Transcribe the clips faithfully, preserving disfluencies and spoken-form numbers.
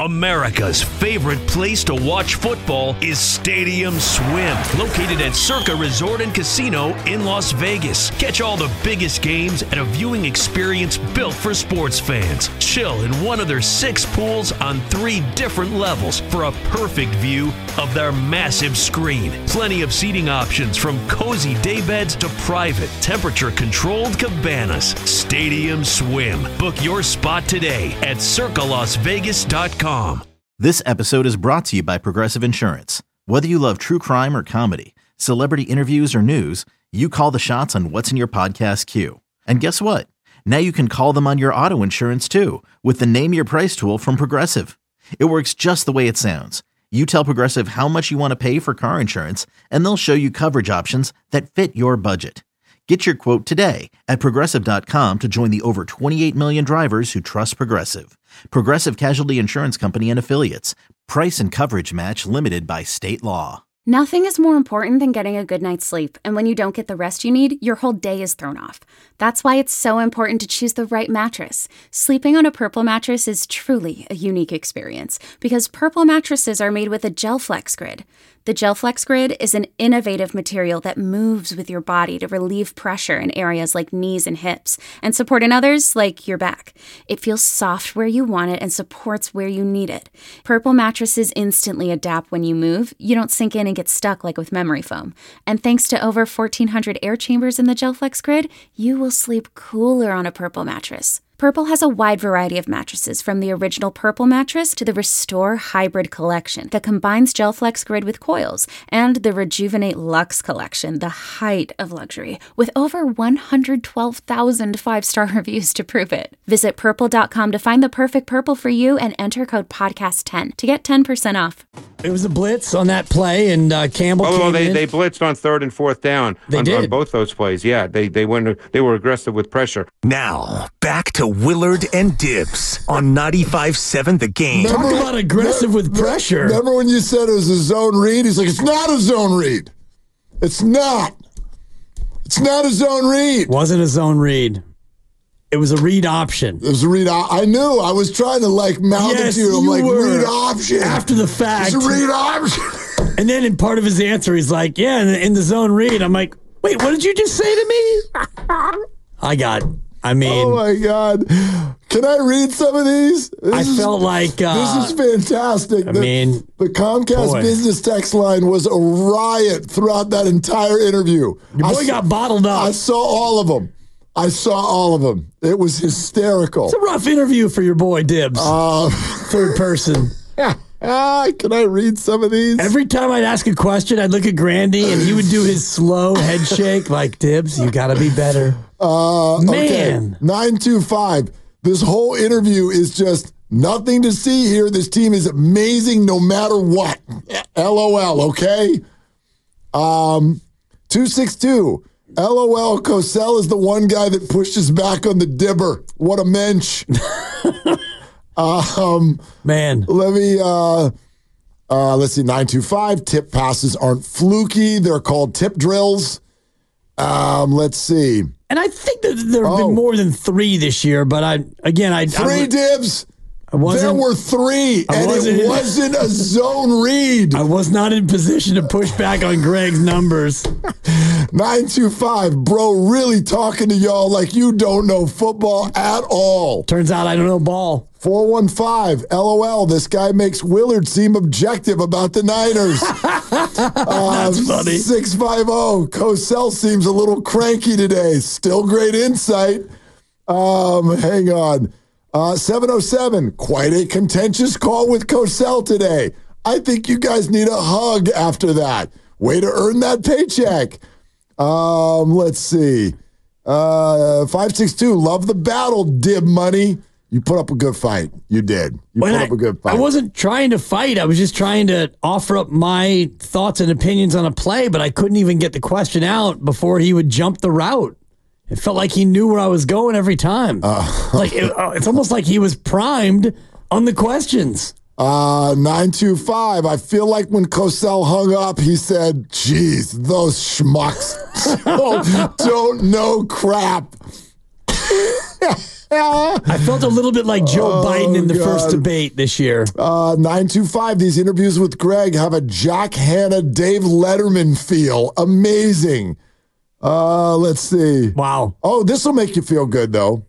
America's favorite place to watch football is Stadium Swim, located at Circa Resort and Casino in Las Vegas. Catch all the biggest games at a viewing experience built for sports fans. Chill in one of their six pools on three different levels for a perfect view of their massive screen. Plenty of seating options from cozy daybeds to private, temperature-controlled cabanas. Stadium Swim. Book your spot today at circa las vegas dot com. This episode is brought to you by Progressive Insurance. Whether you love true crime or comedy, celebrity interviews or news, you call the shots on what's in your podcast queue. And guess what? Now you can call them on your auto insurance too with the Name Your Price tool from Progressive. It works just the way it sounds. You tell Progressive how much you want to pay for car insurance, and they'll show you coverage options that fit your budget. Get your quote today at progressive dot com to join the over twenty-eight million drivers who trust Progressive. Progressive Casualty Insurance Company and Affiliates. Price and coverage match limited by state law. Nothing is more important than getting a good night's sleep, and when you don't get the rest you need, your whole day is thrown off. That's why it's so important to choose the right mattress. Sleeping on a Purple mattress is truly a unique experience because Purple mattresses are made with a GelFlex Grid. The GelFlex Grid is an innovative material that moves with your body to relieve pressure in areas like knees and hips and support in others like your back. It feels soft where you want it and supports where you need it. Purple mattresses instantly adapt when you move. You don't sink in and get stuck like with memory foam. And thanks to over fourteen hundred air chambers in the GelFlex Grid, you will sleep cooler on a Purple mattress. Purple has a wide variety of mattresses, from the original Purple mattress to the Restore Hybrid collection that combines GelFlex Grid with coils, and the Rejuvenate Luxe collection, the height of luxury, with over one hundred twelve thousand five-star reviews to prove it. Visit purple dot com to find the perfect Purple for you and enter code podcast ten to get ten percent off. It was a blitz on that play, and uh, Campbell Oh, came they in. they blitzed on third and fourth down They on, did. on both those plays. Yeah, they they went they were aggressive with pressure. Now, back to Willard and Dibbs on ninety-five point seven The Game. Talk about aggressive with pressure. Remember when you said it was a zone read? He's like, it's not a zone read. It's not. It's not a zone read. Wasn't a zone read. It was a read option. It was a read. op- I knew. I was trying to like mouth Yes, it to you. I'm you like, were. read option. After the fact. It's a read option. And then in part of his answer, he's like, yeah, in the, in the zone read. I'm like, wait, what did you just say to me? I got, I mean. Oh, my God. Can I read some of these? This I is- felt like. Uh, This is fantastic. I the, mean, the Comcast boy. business text line was a riot throughout that entire interview. Your boy I got saw, bottled up. I saw all of them. I saw all of them. It was hysterical. It's a rough interview for your boy, Dibbs. Uh, Third person. ah, can I read some of these? Every time I'd ask a question, I'd look at Grandy, and he would do his slow head shake like, Dibbs, you got to be better. Uh, Man. Okay. nine two five. This whole interview is just nothing to see here. This team is amazing no matter what. LOL, okay? Um, two six two. LOL, Cosell is the one guy that pushes back on the dibber. What a mensch. um, Man. let me, uh, uh, let's see, nine two five. Tip passes aren't fluky. They're called tip drills. Um, let's see. And I think that there have Oh. been more than three this year, but I, again, I. Three I, dibs. I wasn't, There were three, I and wasn't- it wasn't a zone read. I was not in position to push back on Greg's numbers. nine two five, bro, really talking to y'all like you don't know football at all. Turns out I don't know ball. four one five, LOL, this guy makes Willard seem objective about the Niners. uh, That's funny. six five zero, Cosell seems a little cranky today. Still great insight. Um, hang on. Uh, seven oh seven, quite a contentious call with Cosell today. I think you guys need a hug after that. Way to earn that paycheck. Um, let's see. Uh, five six two, love the battle, Dib Money. You put up a good fight. You did. You When put I, up a good fight. I wasn't trying to fight. I was just trying to offer up my thoughts and opinions on a play, but I couldn't even get the question out before he would jump the route. It felt like he knew where I was going every time. Uh, like it, uh, it's almost like he was primed on the questions. Uh, nine two five, I feel like when Cosell hung up, he said, geez, those schmucks don't, don't know crap. I felt a little bit like Joe Oh, Biden in the God. first debate this year. Uh, nine two five, these interviews with Greg have a Jack Hanna, Dave Letterman feel. Amazing. Uh, let's see. Wow. Oh, this will make you feel good, though.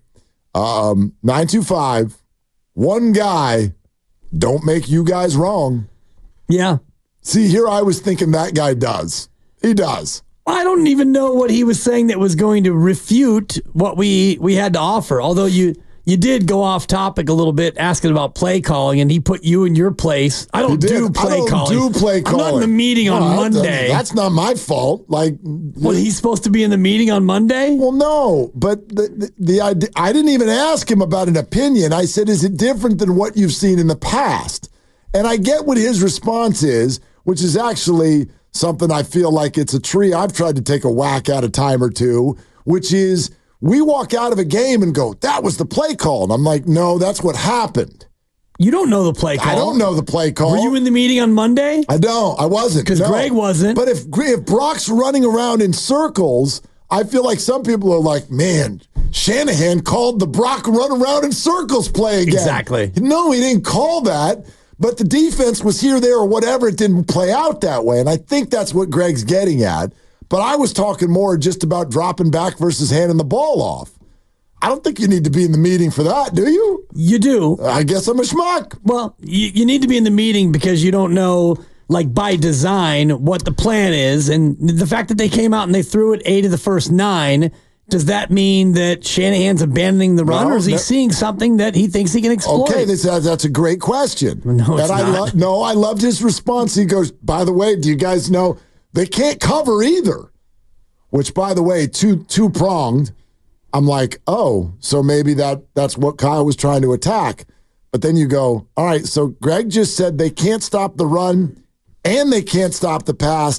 Um, nine two five, one guy, don't make you guys wrong. Yeah. See, here I was thinking that guy does. He does. I don't even know what he was saying that was going to refute what we, we had to offer. Although you you did go off topic a little bit asking about play calling, and he put you in your place. I don't do play I don't calling. do play calling. I'm not in the meeting on No, Monday. That's not my fault. Like, Well, he's supposed to be in the meeting on Monday? well, no, but the, the, the idea, I didn't even ask him about an opinion. I said, is it different than what you've seen in the past? And I get what his response is, which is actually something I feel like it's a tree I've tried to take a whack at a time or two, which is we walk out of a game and go, that was the play call. And I'm like, no, that's what happened. You don't know the play call. I don't know the play call. Were you in the meeting on Monday? I don't. I wasn't. 'Cause no. Greg wasn't. But if if Brock's running around in circles, I feel like some people are like, man, Shanahan called the Brock run around in circles play again. Exactly. No, he didn't call that. But the defense was here, there, or whatever. It didn't play out that way. And I think that's what Greg's getting at. But I was talking more just about dropping back versus handing the ball off. I don't think you need to be in the meeting for that, do you? You do. I guess I'm a schmuck. Well, you, you need to be in the meeting because you don't know, like by design, what the plan is. And the fact that they came out and they threw it eight of the first nine, does that mean that Shanahan's abandoning the run, No, or is he that- seeing something that he thinks he can exploit? Okay, that's, that's a great question. No, it's and I not. lo- no, I loved his response. He goes, by the way, do you guys know they can't cover either? Which, by the way, two two pronged. I'm like, oh, so maybe that that's what Kyle was trying to attack. But then you go, all right, so Greg just said they can't stop the run and they can't stop the pass,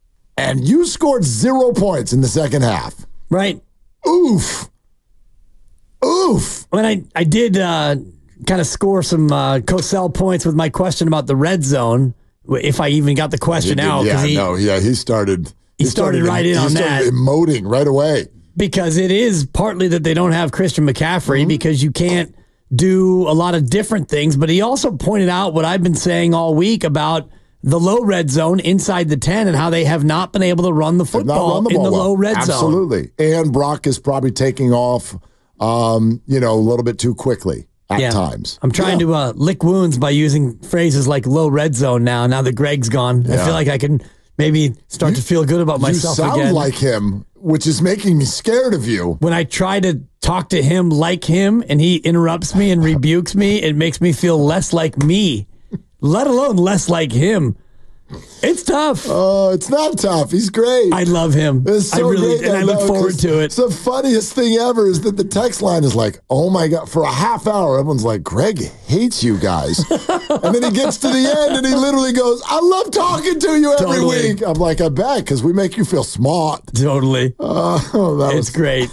and you scored zero points in the second half. Right. Oof. Oof. When I, I did uh, kind of score some uh, Cosell points with my question about the red zone, if I even got the question He did- out. 'cause Yeah, he, no, yeah, he started. He started right in he on started that. emoting right away. Because it is partly that they don't have Christian McCaffrey Mm-hmm. because you can't do a lot of different things. But he also pointed out what I've been saying all week about the low red zone inside the ten and how they have not been able to run the Not football run the in ball the well. low red zone. Absolutely. And Brock is probably taking off, um, you know, a little bit too quickly at Yeah. times. I'm trying to uh, lick wounds by using phrases like low red zone now. Now that Greg's gone, I Yeah. feel like I can maybe start to feel good about You myself sound again. like him, which is making me scared of you. When I try to talk to him like him and he interrupts me and rebukes me, it makes me feel less like me, let alone less like him. It's tough. Oh, it's not tough. He's great. I love him. It's so I really great and I though, look no, forward 'cause to it. It's the funniest thing ever is that the text line is like, oh my God, for a half hour, everyone's like, Greg hates you guys. And then he gets to the end and he literally goes, I love talking to you every Totally. week. I'm like, I bet, because we make you feel smart. Totally. Oh, that It's was great.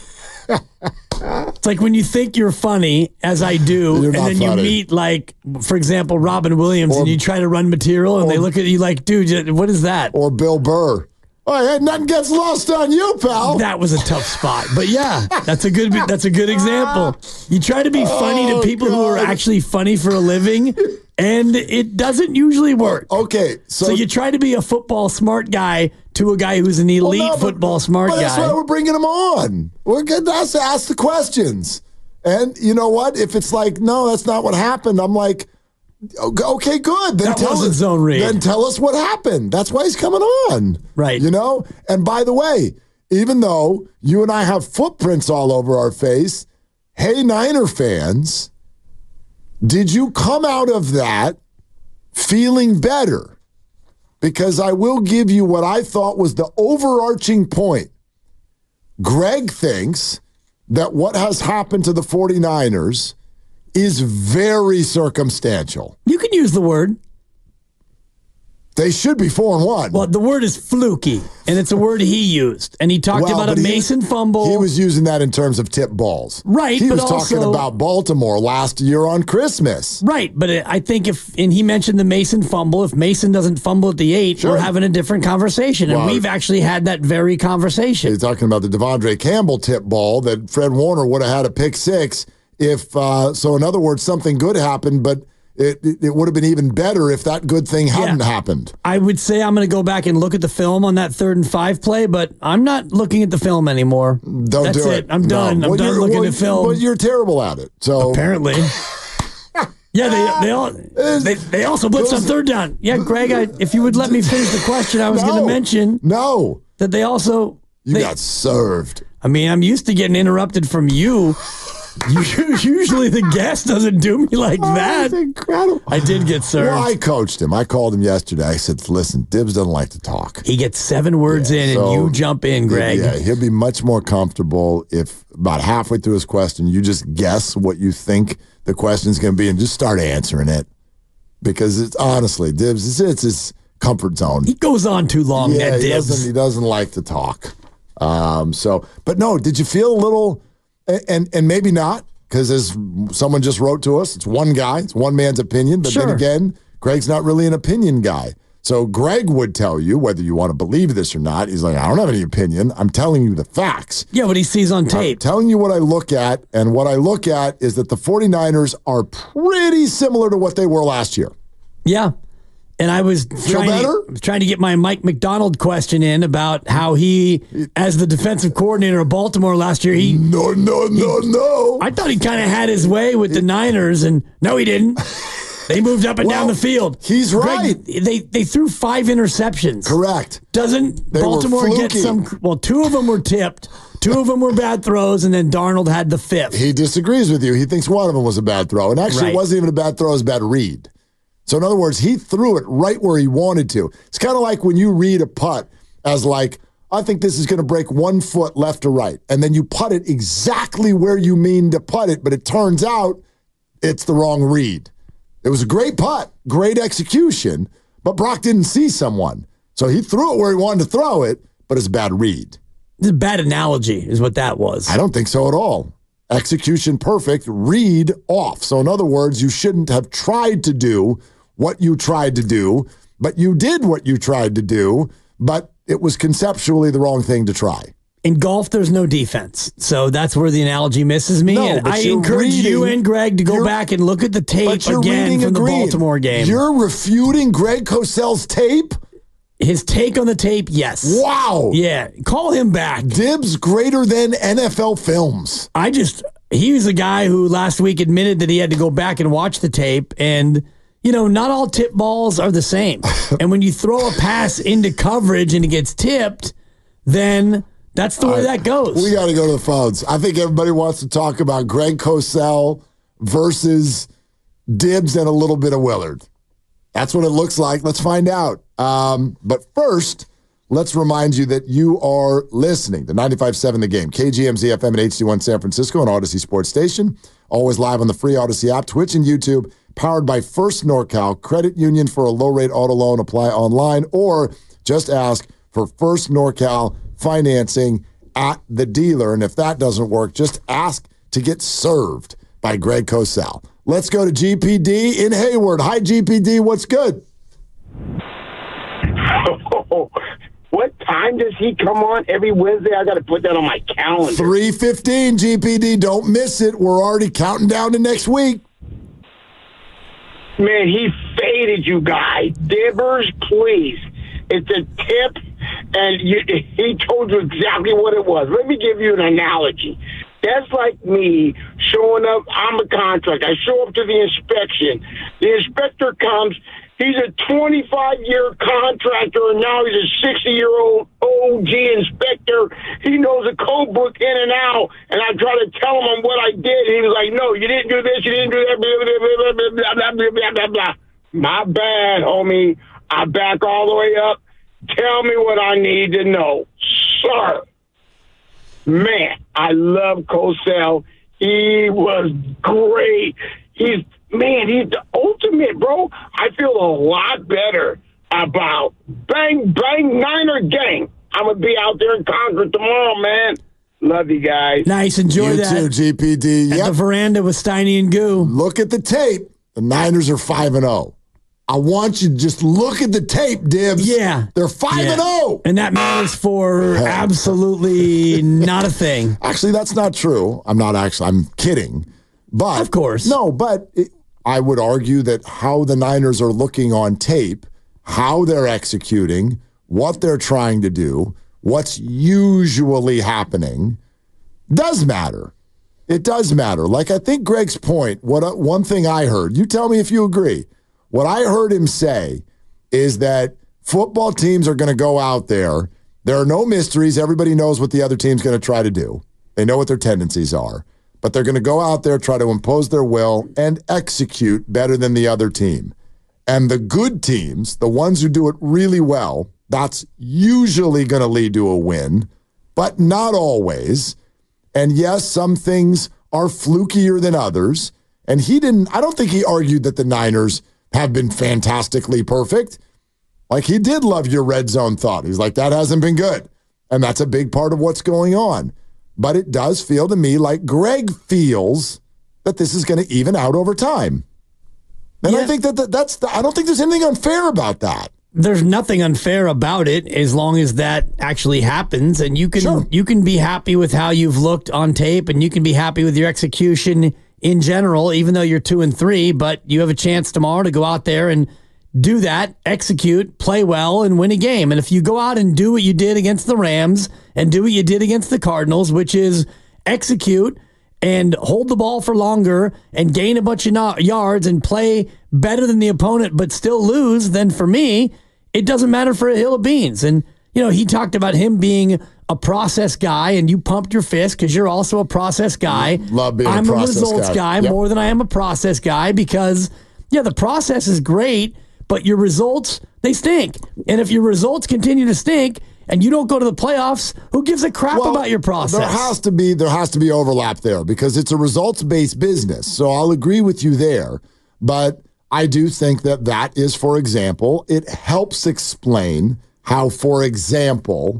It's like when you think you're funny, as I do, You're and not then funny. you meet, like, for example, Robin Williams, Or- and you try to run material, and or- they look at you like, dude, what is that? or Bill Burr. Oh, hey, nothing gets lost on you, pal. That was a tough spot, but yeah, that's a good that's a good example. You try to be funny Oh, to people who are God. actually funny for a living, and it doesn't usually work. Okay, so, So you try to be a football smart guy to a guy who's an Well, elite no, but- football smart but That's guy. why we're bringing him on. We're good to ask, ask the questions. And you know what? If it's like, no, that's not what happened, I'm like, okay, good. Then That tell wasn't us, zone read. Then tell us what happened. That's why he's coming on. Right. You know? And by the way, even though you and I have footprints all over our face, hey, Niner fans, did you come out of that feeling better? Because I will give you what I thought was the overarching point. Greg thinks that what has happened to the 49ers is very circumstantial. You can use the word. They should be four and one. Well, the word is fluky, and it's a word he used. And he talked Well, about a but he- Mason fumble. He was using that in terms of tip balls. Right, He but was talking also- about Baltimore last year on Christmas. Right, but it- I think if, and he mentioned the Mason fumble, if Mason doesn't fumble at the eight, Sure. we're having a different conversation. And Well, we've actually had that very conversation. He's talking about the Devondre Campbell tip ball that Fred Warner would have had a pick six if, uh, so in other words, something good happened, but it, it, it would have been even better if that good thing hadn't Yeah. happened. I would say I'm going to go back and look at the film on that third and five play, but I'm not looking at the film anymore. Don't That's do it. it. I'm No. done. I'm Well, done you're- looking well, at film. But you're terrible at it. So Apparently. Yeah, they they all they, they also blitzed on third down. Yeah, Greg, I, if you would let me finish the question, I was No. going to mention No. that they also You they, got served. I mean, I'm used to getting interrupted from you. Usually the guest doesn't do me like Oh, that. that's incredible. I did get served. Well, I coached him. I called him yesterday. I said, listen, Dibbs doesn't like to talk. He gets seven words in, so- and you jump in, Greg. Yeah, he'll be much more comfortable if about halfway through his question, you just guess what you think the question's going to be and just start answering it. Because it's honestly, Dibbs, it's, it's his comfort zone. He goes on too long, Yeah, that he Dibbs. doesn't, he doesn't like to talk. Um, so, but no, did you feel a little, and and maybe not, because as someone just wrote to us, it's one guy, it's one man's opinion, but then Sure. again, Greg's not really an opinion guy. So Greg would tell you, whether you want to believe this or not, he's like, I don't have any opinion. I'm telling you the facts. Yeah, what he sees on I'm tape. telling you what I look at, and what I look at is that the 49ers are pretty similar to what they were last year. Yeah. And I was trying better? to, trying to get my Mike McDonald question in about how he, as the defensive coordinator of Baltimore last year, he No, no, no, no. I thought he kind of had his way with the Niners, and no, he didn't. They moved up and Well, down the field. he's Greg, right. they they threw five interceptions. Correct. Doesn't They were Baltimore get fluky. some? Well, two of them were tipped. Two of them were bad throws, and then Darnold had the fifth. He disagrees with you. He thinks one of them was a bad throw. And actually, Right. it wasn't even a bad throw, it was a bad read. So, in other words, he threw it right where he wanted to. It's kind of like when you read a putt as like, I think this is going to break one foot left or right. And then you putt it exactly where you mean to putt it, but it turns out it's the wrong read. It was a great putt, great execution, but Brock didn't see someone. So he threw it where he wanted to throw it, but it's a bad read. It's a bad analogy, is what that was. I don't think so at all. Execution perfect, read off. So, in other words, you shouldn't have tried to do what you tried to do, but you did what you tried to do, but it was conceptually the wrong thing to try. In golf, there's no defense. So that's where the analogy misses me. No, and but I you're encourage you reading- and Greg to go you're- back and look at the tape But you're again reading from the agreeing. Baltimore game. You're refuting Greg Cosell's tape? His take on the tape, yes. Wow. Yeah, call him back. Dibs greater than N F L films. I just, he was a guy who last week admitted that he had to go back and watch the tape. And, you know, not all tip balls are the same. And when you throw a pass into coverage and it gets tipped, then that's the way that goes. We got to go to the phones. I think everybody wants to talk about Greg Cosell versus Dibs and a little bit of Willard. That's what it looks like. Let's find out. Um, but first, let's remind you that you are listening to ninety-five point seven The Game, K G M Z F M and H D one San Francisco and Odyssey Sports Station. Always live on the free Odyssey app, Twitch and YouTube, powered by First NorCal Credit Union. For a low-rate auto loan, apply online or just ask for First NorCal financing at the dealer. And if that doesn't work, just ask to get served by Greg Cosell. Let's go to G P D in Hayward. Hi, G P D. What's good? Oh, what time does he come on every Wednesday? I got to put that on my calendar. three fifteen, G P D. Don't miss it. We're already counting down to next week. Man, he faded you guys. Dibbers, please. It's a tip, and you, he told you exactly what it was. Let me give you an analogy. That's like me showing up. I'm a contractor. I show up to the inspection. The inspector comes. He's a twenty-five-year contractor, and now he's a sixty-year-old O G inspector. He knows the code book in and out, and I try to tell him what I did, and he was like, no, you didn't do this, you didn't do that, blah, blah, blah, blah, blah, blah, blah, blah, blah. My bad, homie. I back all the way up. Tell me what I need to know. Sir. Man, I love Cosell. He was great. He's, man, he's the ultimate, bro. I feel a lot better about bang, bang, Niner gang. I'm going to be out there in Concord tomorrow, man. Love you guys. Nice. Enjoy You that. too, G P D. At Yep. the veranda with Steiny and Goo. Look at the tape. The Niners are five and oh. I want you to just look at the tape, Dibs. Yeah. They're five and oh. And that matters for absolutely not a thing. Actually, that's not true. I'm not actually, I'm kidding. But of course. No, but it, I would argue that how the Niners are looking on tape, how they're executing, what they're trying to do, what's usually happening, does matter. It does matter. Like, I think Greg's point, what one thing I heard, you tell me if you agree, what I heard him say is that football teams are going to go out there. There are no mysteries. Everybody knows what the other team's going to try to do. They know what their tendencies are. But they're going to go out there, try to impose their will, and execute better than the other team. And the good teams, the ones who do it really well, that's usually going to lead to a win, but not always. And yes, some things are flukier than others. And he didn't, I don't think he argued that the Niners have been fantastically perfect. Like, he did love your red zone thought. He's like, that hasn't been good. And that's a big part of what's going on. But it does feel to me like Greg feels that this is going to even out over time. And yeah. I think that the, that's, the, I don't think there's anything unfair about that. There's nothing unfair about it as long as that actually happens. And you can sure. you can be happy with how you've looked on tape, and you can be happy with your execution in general, even though you're two and three, but you have a chance tomorrow to go out there and do that, execute, play well, and win a game. And if you go out and do what you did against the Rams and do what you did against the Cardinals, which is execute and hold the ball for longer and gain a bunch of no- yards and play better than the opponent but still lose, then for me, it doesn't matter for a hill of beans. And, you know, he talked about him being a process guy, and you pumped your fist because you're also a process guy. Love being I'm a process a results guy, guy yep. more than I am a process guy because, yeah, the process is great, but your results, they stink. And if your results continue to stink and you don't go to the playoffs, who gives a crap well, about your process? There has to be there has to be overlap there because it's a results-based business. So I'll agree with you there. But I do think that that is, for example, it helps explain how, for example,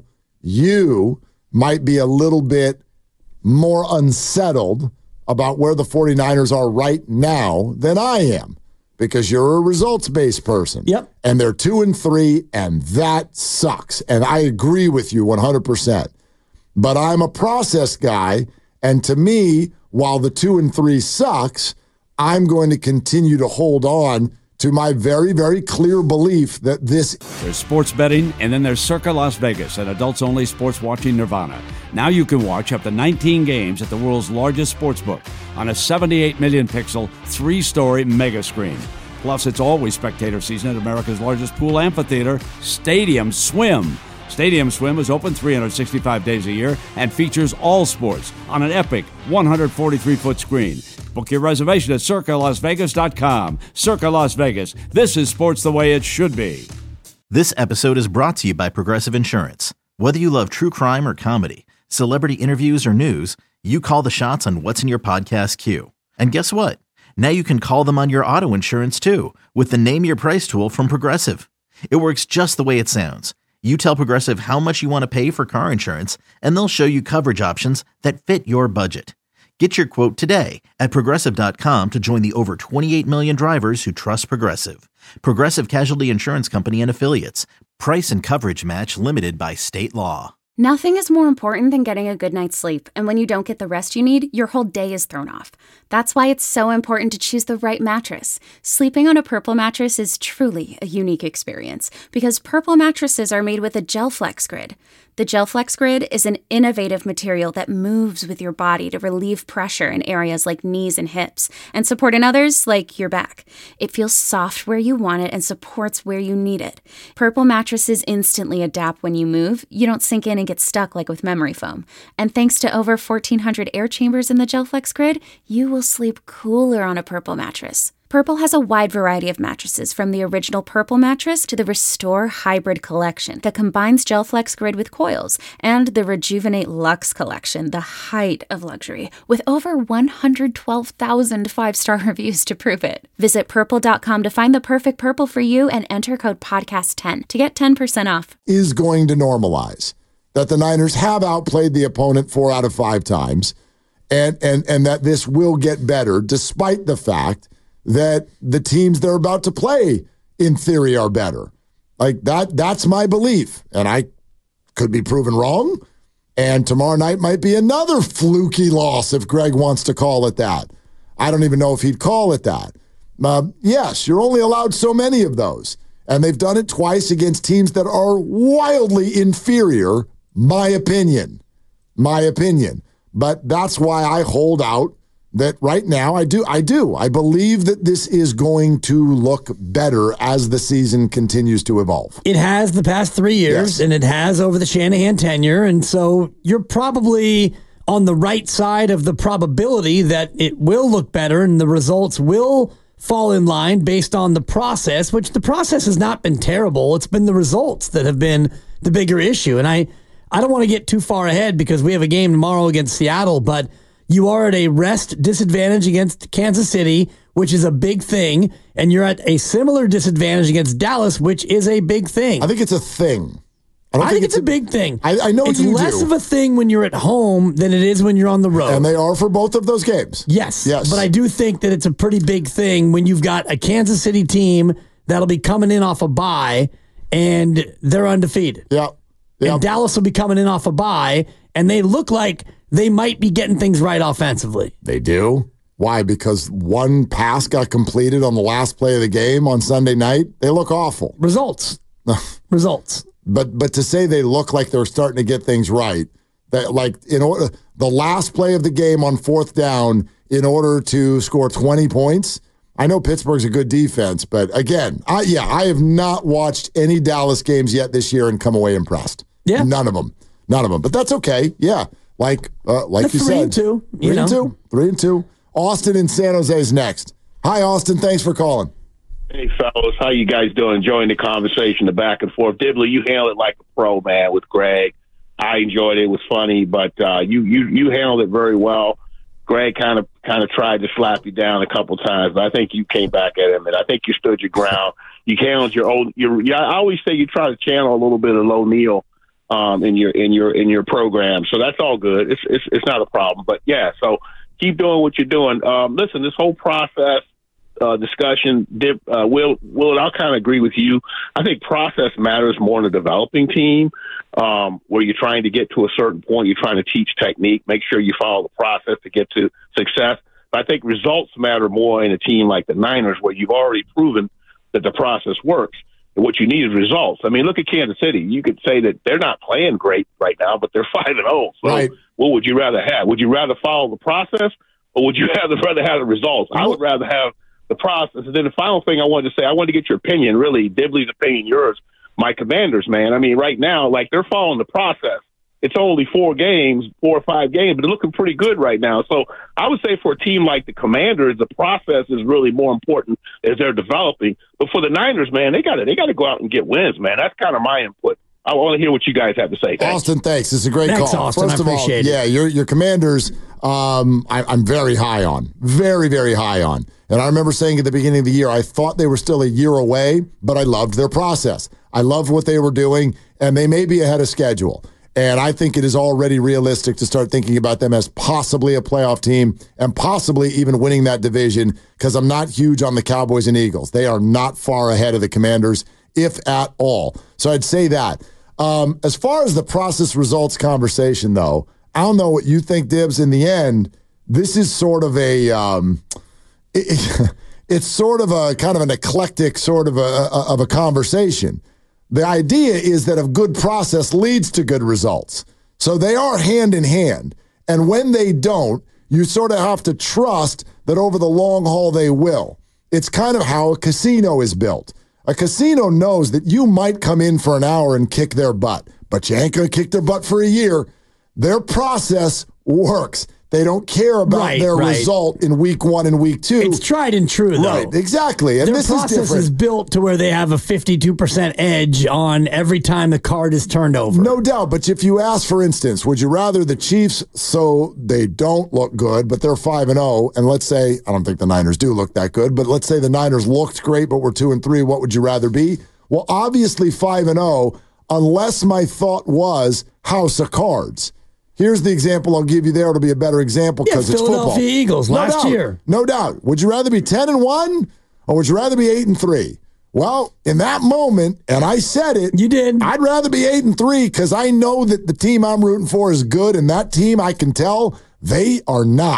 you might be a little bit more unsettled about where the 49ers are right now than I am. Because you're a results-based person. Yep. And they're two and three, and that sucks. And I agree with you one hundred percent. But I'm a process guy, and to me, while the two and three sucks, I'm going to continue to hold on to my very, very clear belief that this... There's sports betting, and then there's Circa Las Vegas, an adults-only sports watching nirvana. Now you can watch up to nineteen games at the world's largest sports book on a seventy-eight million pixel, three-story mega screen. Plus, it's always spectator season at America's largest pool amphitheater, Stadium Swim. Stadium Swim is open three hundred sixty-five days a year and features all sports on an epic one hundred forty-three foot screen. Book your reservation at circa las vegas dot com. Circa Las Vegas. This is sports the way it should be. This episode is brought to you by Progressive Insurance. Whether you love true crime or comedy, celebrity interviews or news, you call the shots on what's in your podcast queue. And guess what? Now you can call them on your auto insurance too with the Name Your Price tool from Progressive. It works just the way it sounds. You tell Progressive how much you want to pay for car insurance, and they'll show you coverage options that fit your budget. Get your quote today at progressive dot com to join the over twenty-eight million drivers who trust Progressive. Progressive Casualty Insurance Company and Affiliates. Price and coverage match limited by state law. Nothing is more important than getting a good night's sleep, and when you don't get the rest you need, your whole day is thrown off. That's why it's so important to choose the right mattress. Sleeping on a Purple mattress is truly a unique experience because Purple mattresses are made with a GelFlex Grid. The GelFlex Grid is an innovative material that moves with your body to relieve pressure in areas like knees and hips and support in others like your back. It feels soft where you want it and supports where you need it. Purple mattresses instantly adapt when you move. You don't sink in and get stuck like with memory foam. And thanks to over fourteen hundred air chambers in the GelFlex Grid, you will sleep cooler on a Purple mattress. Purple has a wide variety of mattresses, from the original Purple mattress to the Restore Hybrid collection that combines GelFlex Grid with coils, and the Rejuvenate Luxe collection, the height of luxury, with over one hundred twelve thousand five-star reviews to prove it. Visit purple dot com to find the perfect Purple for you and enter code podcast ten to get ten percent off. Is going to normalize that the Niners have outplayed the opponent four out of five times, and and and that this will get better despite the fact that the teams they're about to play, in theory, are better. Like, that, that's my belief. And I could be proven wrong. And tomorrow night might be another fluky loss, if Greg wants to call it that. I don't even know if he'd call it that. Uh, yes, you're only allowed so many of those. And they've done it twice against teams that are wildly inferior, my opinion. My opinion. But that's why I hold out that right now I do. I do. I believe that this is going to look better as the season continues to evolve. It has the past three years, Yes. and it has over the Shanahan tenure. And so you're probably on the right side of the probability that it will look better and the results will fall in line based on the process, which the process has not been terrible. It's been the results that have been the bigger issue. And I, I don't want to get too far ahead because we have a game tomorrow against Seattle, but you are at a rest disadvantage against Kansas City, which is a big thing, and you're at a similar disadvantage against Dallas, which is a big thing. I think it's a thing. I, I think, think it's, it's a, a big thing. I, I know it's you less do. of a thing when you're at home than it is when you're on the road. And they are for both of those games. Yes. Yes. But I do think that it's a pretty big thing when you've got a Kansas City team that'll be coming in off a bye and they're undefeated. Yeah. Yep. And Dallas will be coming in off a bye and they look like they might be getting things right offensively. They do. Why? Because one pass got completed on the last play of the game on Sunday night. They look awful. Results. Results. But but to say they look like they're starting to get things right, that like in order the last play of the game on fourth down in order to score twenty points. I know Pittsburgh's a good defense, but again, I yeah, I have not watched any Dallas games yet this year and come away impressed. Yeah, none of them, none of them. But that's okay. Yeah, like uh, like the you three said, and two, three you and know. two, three and two. Austin in San Jose is next. Hi, Austin. Thanks for calling. Hey, fellas. How you guys doing? Enjoying the conversation, the back and forth. Dibley, you handled it like a pro, man, with Greg. I enjoyed it. It was funny, but uh, you, you you handled it very well. Greg kind of kind of tried to slap you down a couple times, but I think you came back at him, and I think you stood your ground. You handled your own. Your, yeah, I always say you try to channel a little bit of Low Neal um, in your in your in your program, so that's all good. It's it's it's not a problem. But yeah, so keep doing what you're doing. Um, listen, this whole process. Uh, discussion, Dip, uh, Will, Will, I'll kind of agree with you. I think process matters more in a developing team um, where you're trying to get to a certain point. You're trying to teach technique, make sure you follow the process to get to success. But I think results matter more in a team like the Niners where you've already proven that the process works. And what you need is results. I mean, look at Kansas City. You could say that they're not playing great right now, but they're five and oh. So right. What would you rather have? Would you rather follow the process or would you rather, rather have the results? I would rather have the process. And then the final thing I wanted to say, I wanted to get your opinion, really, Dibley's opinion, yours, my Commanders, man. I mean, right now, like, they're following the process. It's only four games, four or five games, but they're looking pretty good right now. So I would say for a team like the Commanders, the process is really more important as they're developing. But for the Niners, man, they got to they got to go out and get wins, man. That's kind of my input. I want to hear what you guys have to say. Thanks. Austin, thanks. It's a great Thanks, call. Austin. First I of all, appreciate it. yeah, your your Commanders, um, I, I'm very high on, very very high on. And I remember saying at the beginning of the year, I thought they were still a year away, but I loved their process. I loved what they were doing, and they may be ahead of schedule. And I think it is already realistic to start thinking about them as possibly a playoff team and possibly even winning that division because I'm not huge on the Cowboys and Eagles. They are not far ahead of the Commanders, if at all. So I'd say that. Um, as far as the process results conversation, though, I don't know what you think, Dibs. In the end, this is sort of a um, it, it's sort of a kind of an eclectic sort of a of a conversation. The idea is that a good process leads to good results. So they are hand in hand. And when they don't, you sort of have to trust that over the long haul they will. It's kind of how a casino is built. A casino knows that you might come in for an hour and kick their butt, but you ain't going to kick their butt for a year. Their process works. They don't care about right, their right. result in week one and week two. It's tried and true, though. Right, exactly. And Their this process is different. is built to where they have a fifty-two percent edge on every time the card is turned over. No doubt. But if you ask, for instance, would you rather the Chiefs, so they don't look good, but they're five and oh, and let's say, I don't think the Niners do look that good, but let's say the Niners looked great, but we're two and three, what would you rather be? Well, obviously five and oh, unless my thought was house of cards. Here's the example I'll give you there. It'll be a better example because yeah, it's football. Philadelphia Eagles no last doubt. year. No doubt. Would you rather be ten and one or would you rather be eight and three? Well, in that moment, and I said it. You did. I'd rather be eight and three because I know that the team I'm rooting for is good, and that team I can tell they are not.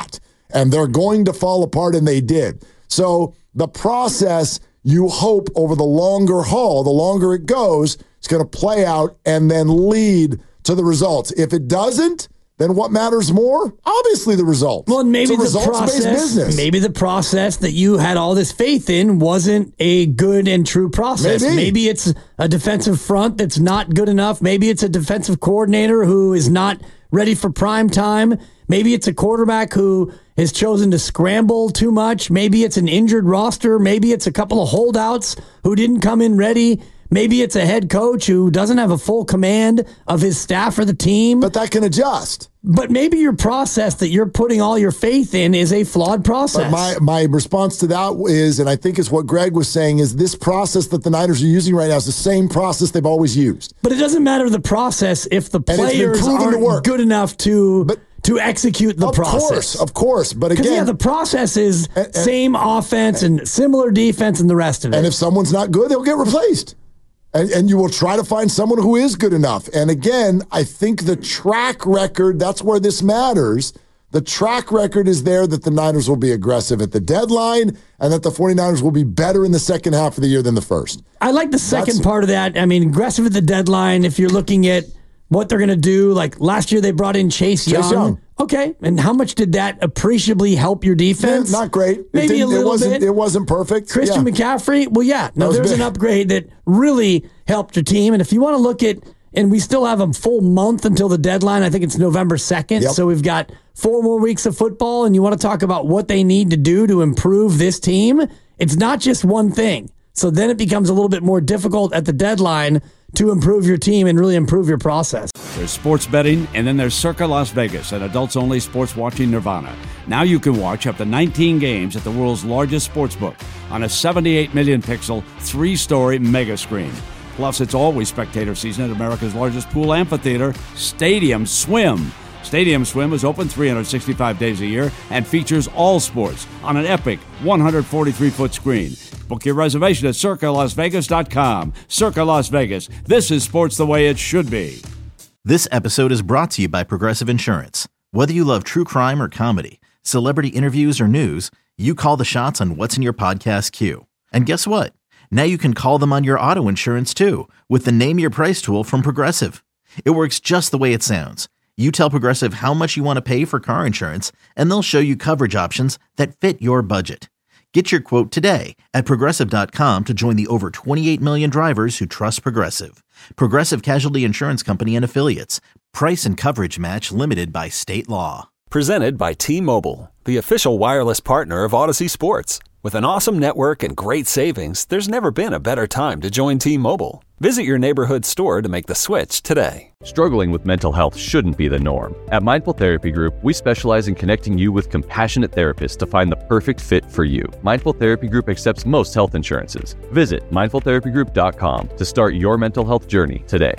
and they're going to fall apart, and they did. So the process, you hope over the longer haul, the longer it goes, it's going to play out and then lead to the results. If it doesn't, then what matters more? Obviously the results. Well, and maybe it's a the process, business. maybe the process that you had all this faith in wasn't a good and true process. Maybe. Maybe it's a defensive front that's not good enough. Maybe it's a defensive coordinator who is not ready for prime time. Maybe it's a quarterback who has chosen to scramble too much. Maybe it's an injured roster. Maybe it's a couple of holdouts who didn't come in ready. Maybe it's a head coach who doesn't have a full command of his staff or the team. But that can adjust. But maybe your process that you're putting all your faith in is a flawed process. But my, my response to that is, and I think it's what Greg was saying, is this process that the Niners are using right now is the same process they've always used. But it doesn't matter the process if the players aren't good enough to... But, to execute the of process. Of course, of course. But again... yeah, the process is and, and, same offense and, and similar defense and the rest of it. And if someone's not good, they'll get replaced. And, and you will try to find someone who is good enough. And again, I think the track record, that's where this matters. The track record is there that the Niners will be aggressive at the deadline and that the 49ers will be better in the second half of the year than the first. I like the second that's, part of that. I mean, aggressive at the deadline, if you're looking at what they're going to do. Like last year, they brought in Chase, Chase Young. Young. Okay, and how much did that appreciably help your defense? Yeah, not great. Maybe it a little it wasn't, bit. It wasn't perfect. Christian yeah. McCaffrey, well, yeah. No, there's big. An upgrade that really helped your team. And if you want to look at, and we still have a full month until the deadline. I think it's November second. Yep. So we've got four more weeks of football, and you want to talk about what they need to do to improve this team. It's not just one thing. So then it becomes a little bit more difficult at the deadline to improve your team and really improve your process. There's sports betting, and then there's Circa Las Vegas, an adults-only sports watching nirvana. Now you can watch up to nineteen games at the world's largest sportsbook on a seventy-eight million pixel, three-story mega screen. Plus, it's always spectator season at America's largest pool amphitheater, Stadium Swim. Stadium Swim is open three hundred sixty-five days a year and features all sports on an epic one hundred forty-three foot screen. Book your reservation at circa las vegas dot com. Circa Las Vegas. This is sports the way it should be. This episode is brought to you by Progressive Insurance. Whether you love true crime or comedy, celebrity interviews or news, you call the shots on what's in your podcast queue. And guess what? Now you can call them on your auto insurance too with the Name Your Price tool from Progressive. It works just the way it sounds. You tell Progressive how much you want to pay for car insurance, and they'll show you coverage options that fit your budget. Get your quote today at progressive dot com to join the over twenty-eight million drivers who trust Progressive. Progressive Casualty Insurance Company and Affiliates. Price and coverage match limited by state law. Presented by T-Mobile, the official wireless partner of Odyssey Sports. With an awesome network and great savings, there's never been a better time to join T-Mobile. Visit your neighborhood store to make the switch today. Struggling with mental health shouldn't be the norm. At Mindful Therapy Group, we specialize in connecting you with compassionate therapists to find the perfect fit for you. Mindful Therapy Group accepts most health insurances. Visit mindful therapy group dot com to start your mental health journey today.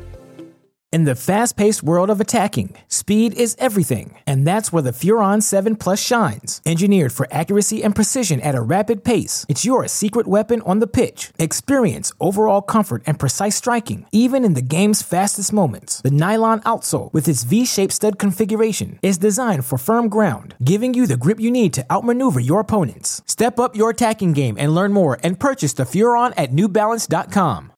In the fast-paced world of attacking, speed is everything, and that's where the Furon seven Plus shines. Engineered for accuracy and precision at a rapid pace, it's your secret weapon on the pitch. Experience overall comfort and precise striking, even in the game's fastest moments. The nylon outsole, with its V-shaped stud configuration, is designed for firm ground, giving you the grip you need to outmaneuver your opponents. Step up your attacking game and learn more and purchase the Furon at new balance dot com.